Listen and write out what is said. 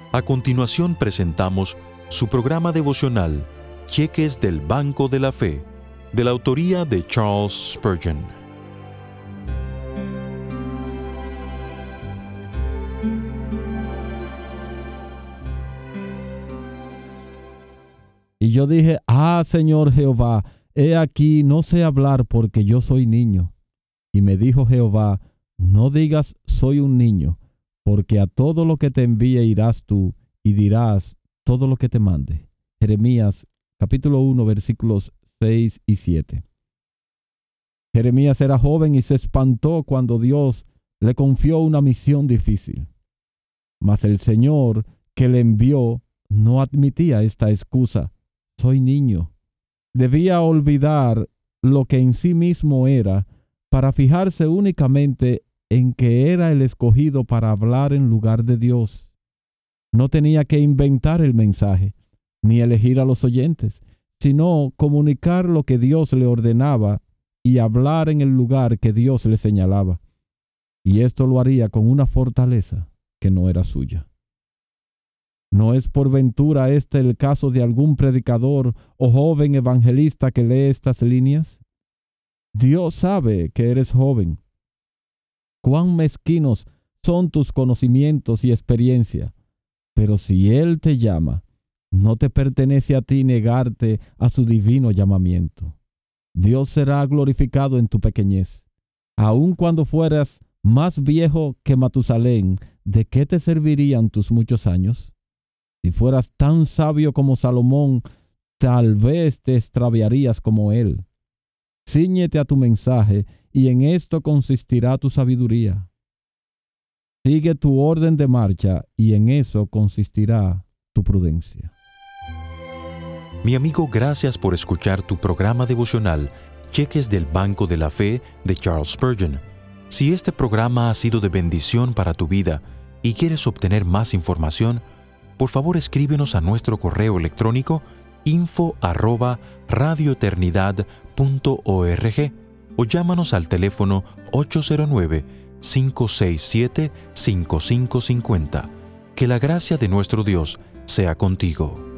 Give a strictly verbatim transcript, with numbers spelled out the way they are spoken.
A continuación presentamos su programa devocional, Cheques del Banco de la Fe, de la autoría de Charles Spurgeon. Y yo dije, ah, Señor Jehová, he aquí, no sé hablar porque yo soy niño. Y me dijo Jehová, no digas soy un niño, porque a todo lo que te envíe irás tú y dirás todo lo que te mande. Jeremías capítulo uno versículos seis y siete. Jeremías era joven y se espantó cuando Dios le confió una misión difícil. Mas el Señor que le envió no admitía esta excusa. Soy niño. Debía olvidar lo que en sí mismo era para fijarse únicamente en que era el escogido para hablar en lugar de Dios. No tenía que inventar el mensaje, ni elegir a los oyentes, sino comunicar lo que Dios le ordenaba y hablar en el lugar que Dios le señalaba. Y esto lo haría con una fortaleza que no era suya. ¿No es por ventura este el caso de algún predicador o joven evangelista que lee estas líneas? Dios sabe que eres joven. Cuán mezquinos son tus conocimientos y experiencia, pero si Él te llama, no te pertenece a ti negarte a su divino llamamiento. Dios será glorificado en tu pequeñez. Aun cuando fueras más viejo que Matusalén, ¿de qué te servirían tus muchos años? Si fueras tan sabio como Salomón, tal vez te extraviarías como él. Cíñete a tu mensaje, y en esto consistirá tu sabiduría. Sigue tu orden de marcha, y en eso consistirá tu prudencia. Mi amigo, gracias por escuchar tu programa devocional, Cheques del Banco de la Fe, de Charles Spurgeon. Si este programa ha sido de bendición para tu vida y quieres obtener más información, por favor escríbenos a nuestro correo electrónico info arroba radioeternidad punto org o llámanos al teléfono ocho cero nueve, cinco seis siete, cinco cinco cinco cero. Que la gracia de nuestro Dios sea contigo.